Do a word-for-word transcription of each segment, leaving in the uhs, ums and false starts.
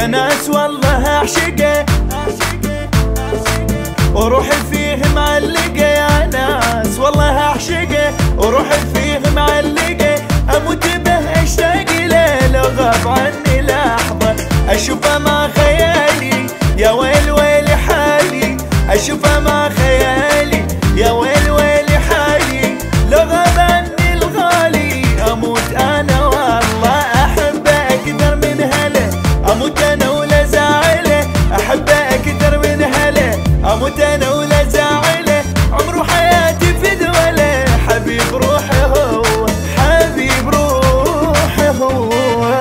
يا ناس والله اعشقه وروحي فيه معلقه، يا ناس والله اعشقه وروحي فيه معلقه، اموت به اشتاق له لو غاب عني لحظه، اشوفه مع خيالي يا ويل ويل حالي، اشوفه مع خيالي يا ويل ويل حالي، لو غاب عني الغالي اموت انا والله احبه اكثر من هله، اموت انا ولا زعله، احبه اكثر من هله، اموت انا ولا زعله، عمره حياتي في دوله، حبيب روحي هو حبيب روحي هو.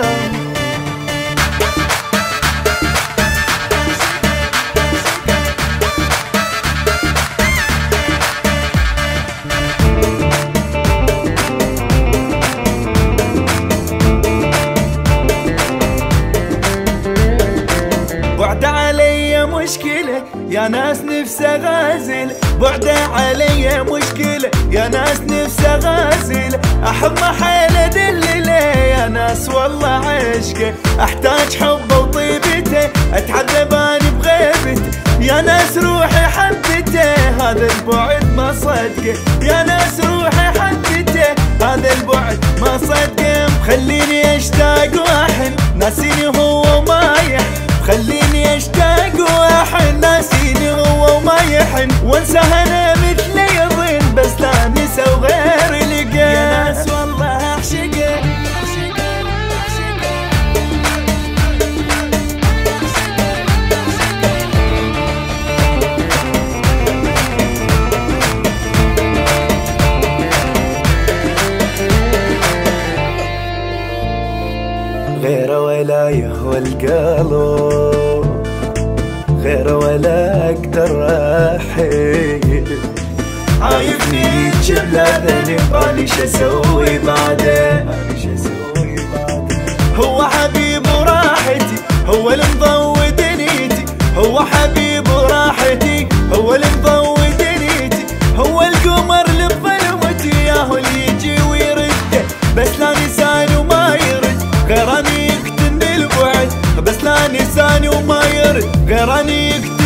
بعد علي مشكلة يا ناس نفسه غازل، بعد علي مشكلة يا ناس نفسه غازل، أحب ما حيله دلله يا ناس والله عشقه، أحتاج حبه وطيبته، أتعذب أنا بغيبته، يا ناس روحي حبته، هذا البعد ما صدقه، يا ناس روحي حبته، هذا البعد ما صدقه، مخليني أشتاق وأحن ناسيني هو وما يحن، خليني اشتاق واحن ناسيني هو وما يحن، وانساه انا مثل يظن بس لا نسى وغير لقى، يا ناس والله اعشقه غير ولا يهوى القلب، غير ولا اقدر احيل، عايفني يتجب لاذني بالي شسوي بعده، هو حبيب وراحتي هو اللي مضوي دنيتي، هو حبيب وراحتي هو اللي مضوي دنيتي، هو القمر اللي بظلمتي ياهو اللي يجي ويرده، بس لا لسان وما يرد غيراني يقتل البعد، بس لا لساني وما يرد غيراني يقتل